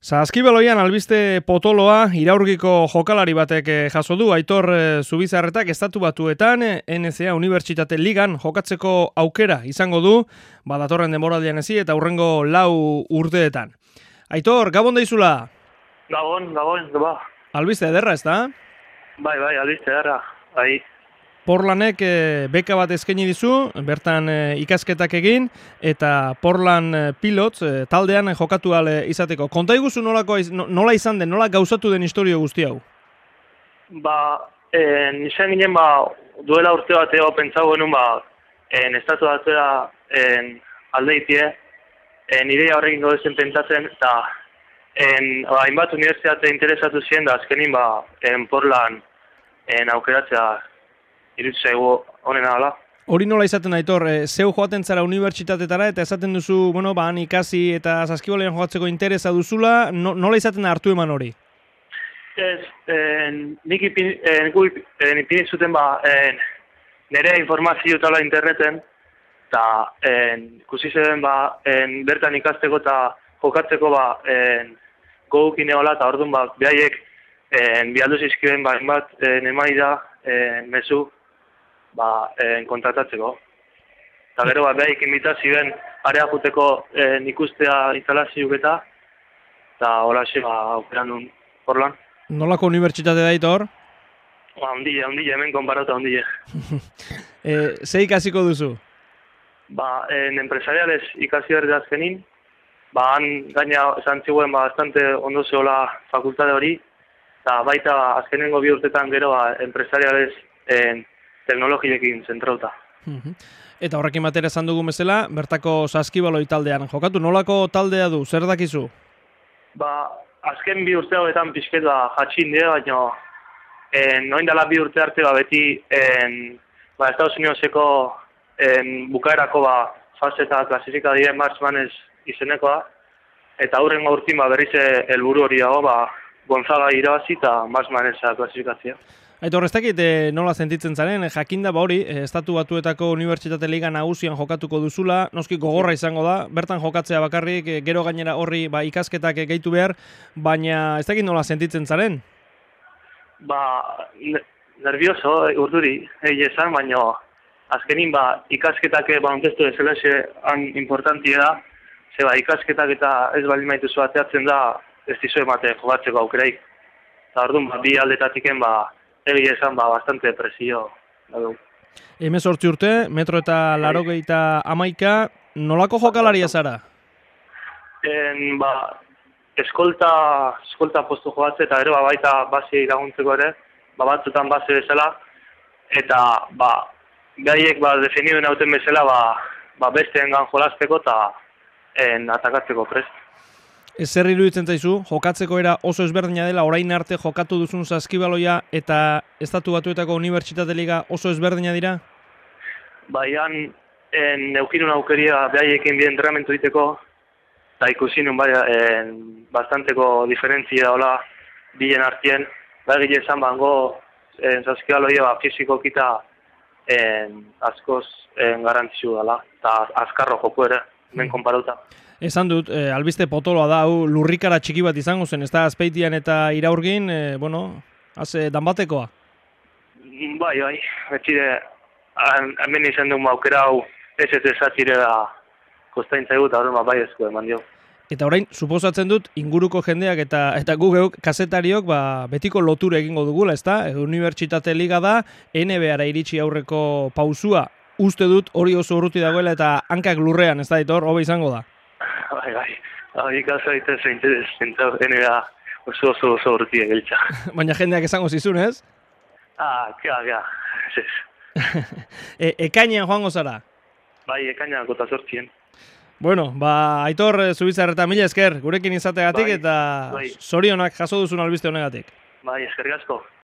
Saskibaloian albiste potoloa iraurgiko jokalari batek jaso du. Aitor Zubizarretak Estatu Batuetan NCA Unibertsitate Ligan jokatzeko aukera izango du, datorren denboraldian ezi eta hurrengo 4 urteetan. Aitor, gabon daizula? Gabon, ba. Albiste ederra, ez da? Bai, albiste ederra, bai. Portlandek beka bat eskaini dizu, bertan ikasketak egin, eta Portland Pilots taldean jokatu ahal izateko. Konta iguzu nola izan den, nola gauzatu den historio guzti hau? Nizan ginen, duela urte bat pentsau genuen, Estatu Batua aldeitie, ideia horrekin gaudezen pentsatzen, eta hainbat unibertsitate interesatu ziren, da azkenin Portland aukeratzea irutzaigu honena ala. Hori nola izaten Aitor, zeu joaten zara unibertsitatetara eta esaten duzu, han ikasi eta Saskibaloian jokatzeko interesa duzula, nola izaten hartu eman hori? Ez, nik ipini zuten nire informazio tala interneten, eta ikusi zen bertan ikasteko eta jokatzeko gogukin egola, eta orduan behaiek bialdu zizkiben bat nemai da mezu kontratatzeko. Eta gero behik inbitazioen area juteko ikustea instalazioak eta holaxe aukeran duen Portland. Nolako unibertsitate da Aitor? Ondile, hemen konparata ondile. Ze ikasiko duzu? Empresariales ikasi berri azkenin. Han gaina esan ziguen bastante ondo zehola fakultate hori. Eta baita azkenengo 2 urtetan gero empresariales teknologiekin zentrauta. Eta horrekin batera esan dugun bezala, bertako Saskibaloi taldean jokatu. Nolako taldea du, zer dakizu? Azken 2 urte hauetan pixket jatxin dira, baina noin dela 2 urte arte beti Estados Unidoseko bukaerako fase eta klasifika diren martzmanez izenekoa, eta hurrengo urtin berriz helburu hori dago, Gonzaga irabazi eta martzmaneza klasifikatzea. Aitor, ez dakit nola sentitzen zaren, jakinda hori, Estatu Batuetako Unibertsitate Liga nagusian jokatuko duzula, noski gogorra izango da, bertan jokatzea bakarrik, gero gainera horri ikasketak gehitu behar, baina ez dakit nola sentitzen zaren? Nervioso, urduri, esan, baina azkenin ikasketak ontestu ezelaxe importantia da, ze ikasketak eta ez baldin maituzu ateatzen da, ez dizu emate jokatzeko aukeraik. Eta orduan, bi aldetatiken, egia esan, bastante presio. 18 urte, 1,80 m, nolako jokalaria zara? Eskolta postu jogatze eta gero baita base laguntzeko ere, batzutan base bezala, eta behaiek definiduen hauten bezala, besteen gan jolazteko eta atakatzeko prest. Zer iruditzen zaizu, jokatzeko era oso ezberdina dela, orain arte jokatu duzun Saskibaloia eta Estatu Batuetako Unibertsitate Liga oso ezberdina dira? Han neukinun aukeria behaiekin bi entrenamentu diteko, eta ikusi nun bastanteko diferentzia hola bilen artien. Egile esan Saskibaloia fizikoki eta askoz garantzizu dela, eta azkarro joku ere, hemen konparauta. Esan dut, albiste potoloa da, lurrikara txiki bat izango zen, ez da Azpeitian eta Iraurgin, haze danbatekoa? Bai, betxide, hemen izan duen aukera hau ez ezatire da kostaintzaigu eta horren bai ezko eman dio. Eta orain, suposatzen dut, inguruko jendeak eta gugeuk, kazetariok, betiko lotura egingo dugula, ez da? Unibertsitate Liga da, NBA-ra iritsi aurreko pausua, uste dut hori oso urruti dagoela eta hankak lurrean, ez da, Aitor, hobe izango da? Bai, ikaza egiten interes, NBA oso urruti egiltza. Baina jendeak esango zizun, ez? Ez. Ekainean joango zara? Bai, ekainean gota 8. Bueno, Aitor Zubizarreta, mila esker, gurekin izategatik eta zorionak jaso duzun albiste honegatik. Bai, eskerrik asko.